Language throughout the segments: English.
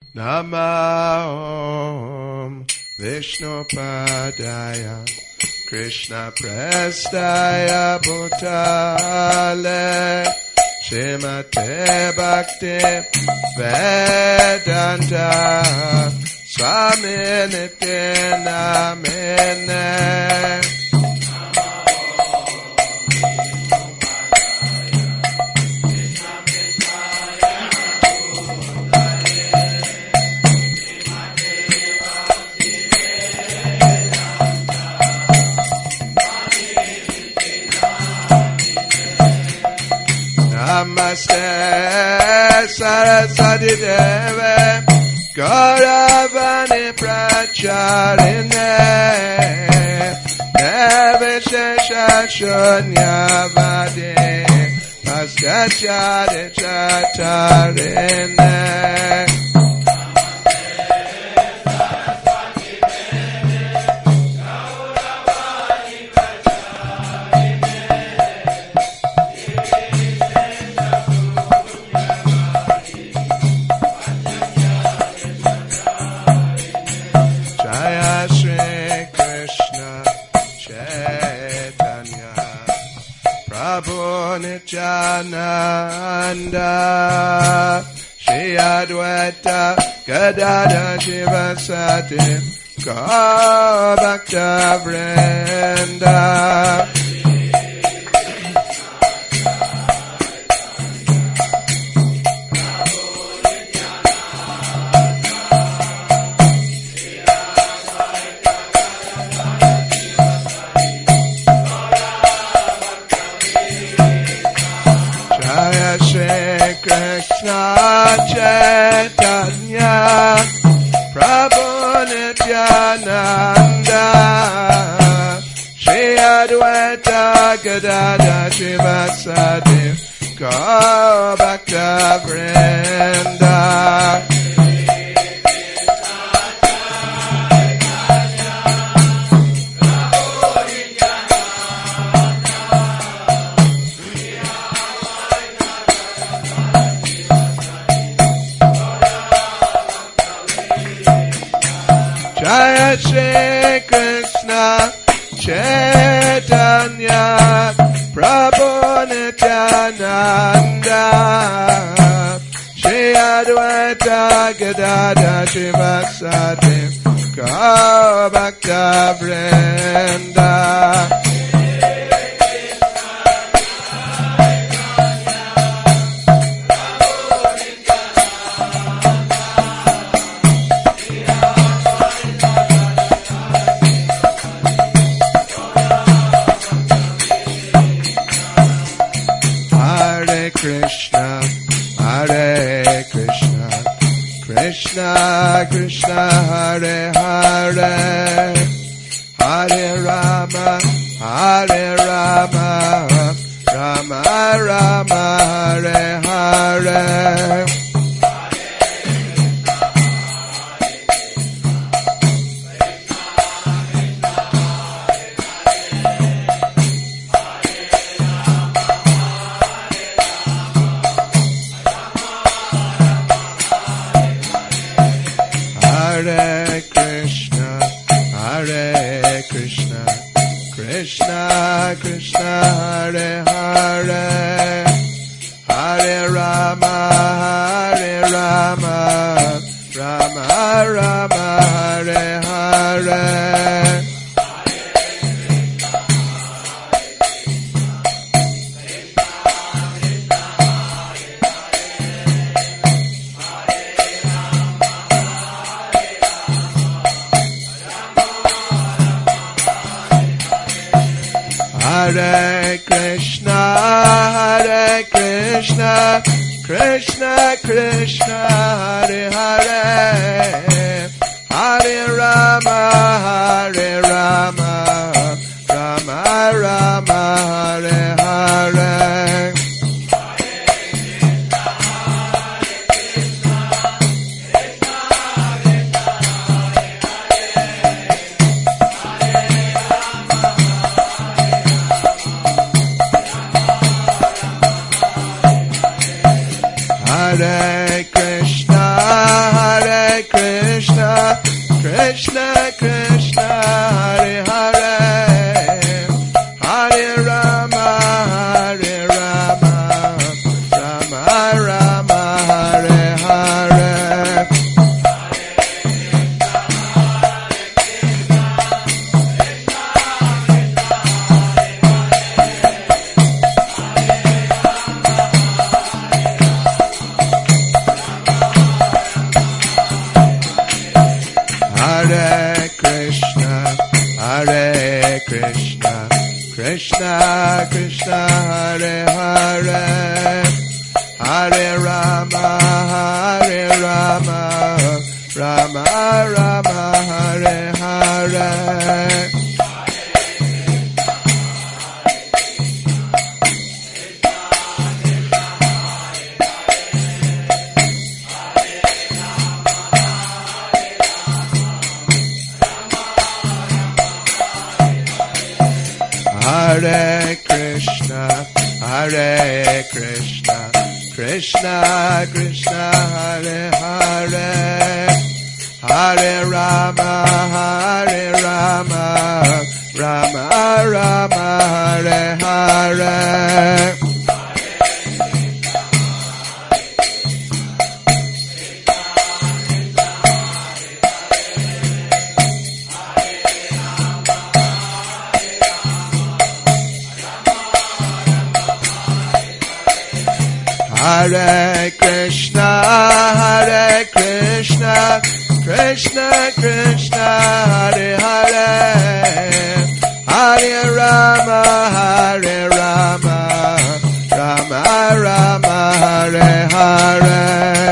Namo Vishnupadaya Krishna Prestaya Bhutale Shrimate Bhakti Vedanta Swaminiti Namine Namaste Saraswati Deve Gauravani Pracharine Deve Shesha Shunyavadi Paskachari Chatarine Nityananda Shri Advaita Gadadhara Shivasati Gaur Bhakta Vrinda Chaitanya Prabhu Nityananda Shri Advaita Gadadhara Shivasati Gaur Bhakta Vrinda Jaya Shri Krishna Chaitanya Prabhu Nityananda Shri Advaita Gadadhara Shivasati Gaur Bhakta Vrinda Krishna Krishna Hare Hare Hare Rama Hare Rama Rama Rama Hare Hare Krishna Krishna Hare Hare Hare Rama Hare Rama Rama Rama Hare Hare Hare Krishna, Krishna Krishna, Hare Hare, Hare Rama, Hare Rama, Rama Rama, Hare Hare. Hare Krishna, Krishna Krishna Hare Hare Hare Rama Hare Rama Rama Rama Hare Hare Hare Krishna, Hare Krishna, Krishna Krishna Hare Hare, Hare Rama, Hare Rama, Rama Rama Hare Hare. Hare Krishna, Hare Krishna, Krishna Krishna Hare Hare, Hare Rama, Hare Rama, Rama Rama Hare Hare. Hare Krishna, Hare Krishna, Krishna Krishna Hare Hare, Hare Rama, Hare Rama, Rama Rama Hare Hare.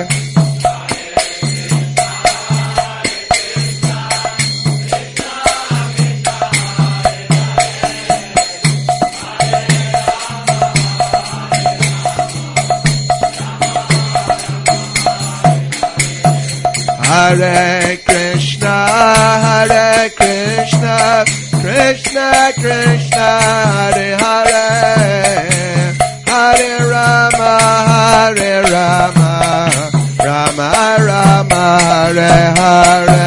Hare Krishna, Hare Krishna, Krishna Krishna Hare Hare, Hare Rama, Hare Rama, Rama Rama Hare Hare.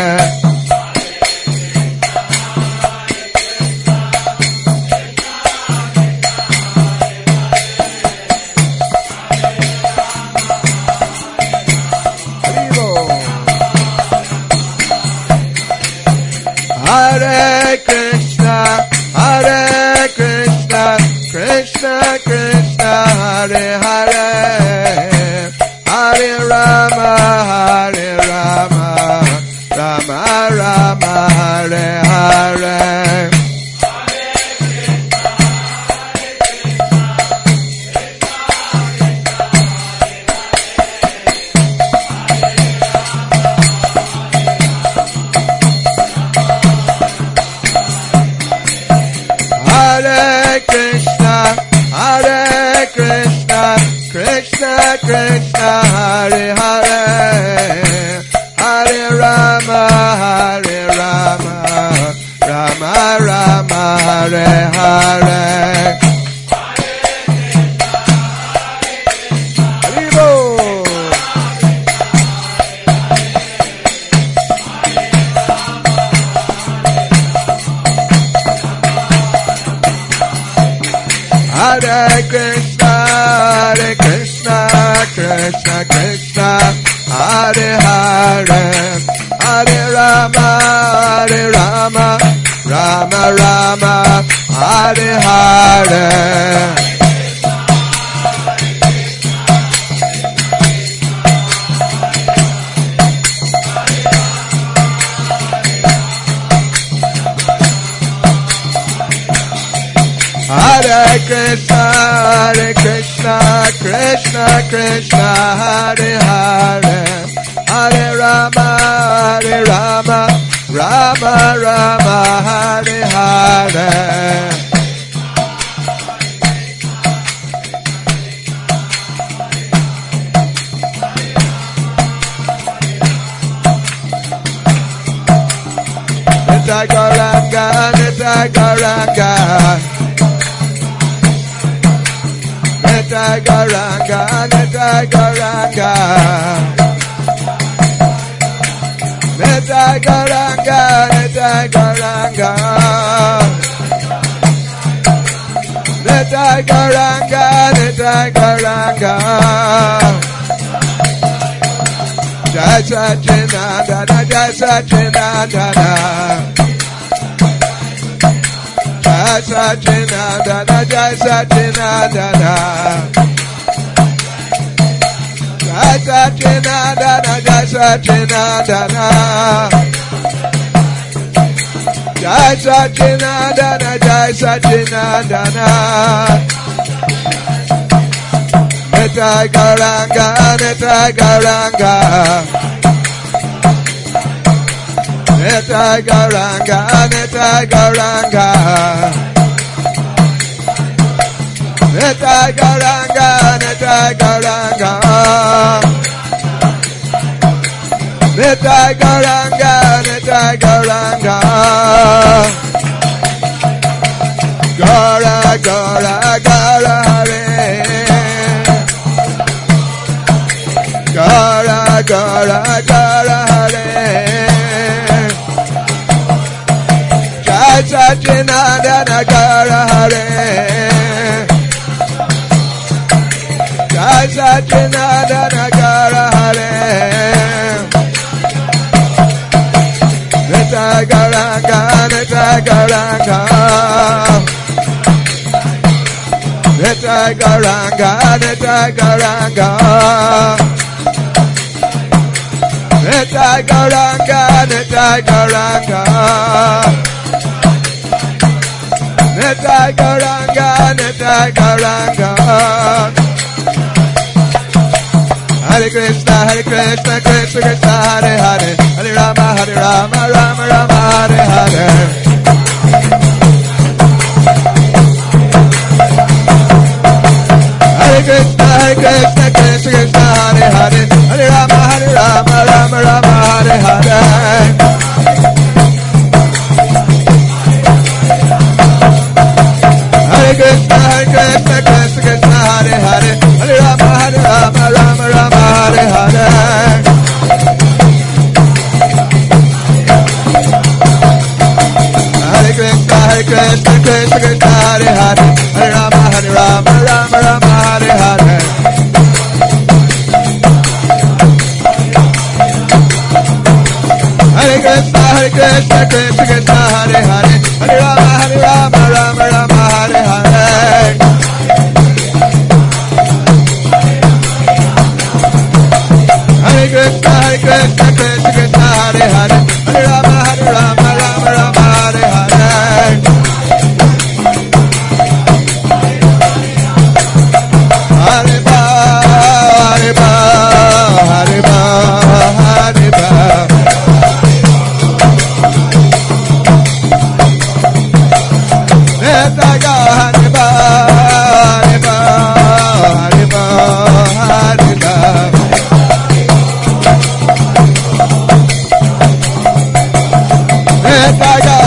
Hare Krishna, Hare Krishna, Krishna Krishna Hare Hare, Hare Rama, Hare Rama, Rama Rama Hare Hare. Hare Krishna, Hare Krishna, Krishna Krishna Hare Hare, Hare Rama, Hare Rama, Rama Rama Hare Hare. Hare Krishna, Hare Krishna, Krishna Krishna, Hare Hare, Hare Rama, Hare Rama, Rama Rama, Hare Hare. Hare Krishna, Hare Krishna, Krishna Krishna, Hare Hare, Hare Rama, Hare Rama, Rama Rama, Hare Hare. Nitya Gauranga, Nitya Gauranga, Nitya Gauranga, Nitya Gauranga, Nitya Nitai Gauranga, Nitai Gauranga. Nitai Gauranga, Nitai Gauranga. Jai Satchinandana, Jai Satchinandana. Jai Satchinandana, Jai Satchinandana. Jai Satchinandana, Jai Satchinandana. Jai Satchinandana, Jai Satchinandana. Nitai Gauranga, Nitai Gauranga. Nitai Gauranga, Nitai Gauranga. Nitai Gauranga, Nitai Gauranga. Nitai Gauranga, Nitai Gauranga. Gaura, Gaura, Gaura Hare. Gaura, Gaura, Gaura Hare. Jai Satchinandana Gaura Hare. Jai Satchinandana Gaura Hare. Nitai Gauranga, Nitai Gauranga. Nitai Gauranga, Nitai Gauranga. Nitai Gauranga, Nitai Gauranga. Nitai Gauranga, Nitai Gauranga. Hare Krishna, Krishna Krishna, Hare Hare. Hare Rama, Rama Rama, Hare Hare. Hare Krishna, Krishna Krishna, Hare Hare. Hare Rama, Rama Rama, Hare Hare. Hare Krishna, Krishna Krishna, Hare Hare. Hare Rama, Rama Rama, Hare Hare. Hare Krishna, Krishna Krishna, Hare Hare. Hare Rama, Rama Rama, Hare Hare. Hare Krishna, Krishna Krishna, Hare Hare. Hare Rama, Rama Rama, Hare Hare. Hare Krishna, Krishna Krishna, Hare Hare. Hare Rama, Rama Rama, Hare Hare. Hare Ba, Hare Ba, Hare Ba, Hare Ba. Nitai Gauranga, Hare Ba, Hare Ba, Hare Ba, Hare Ba. Nitai Gauranga,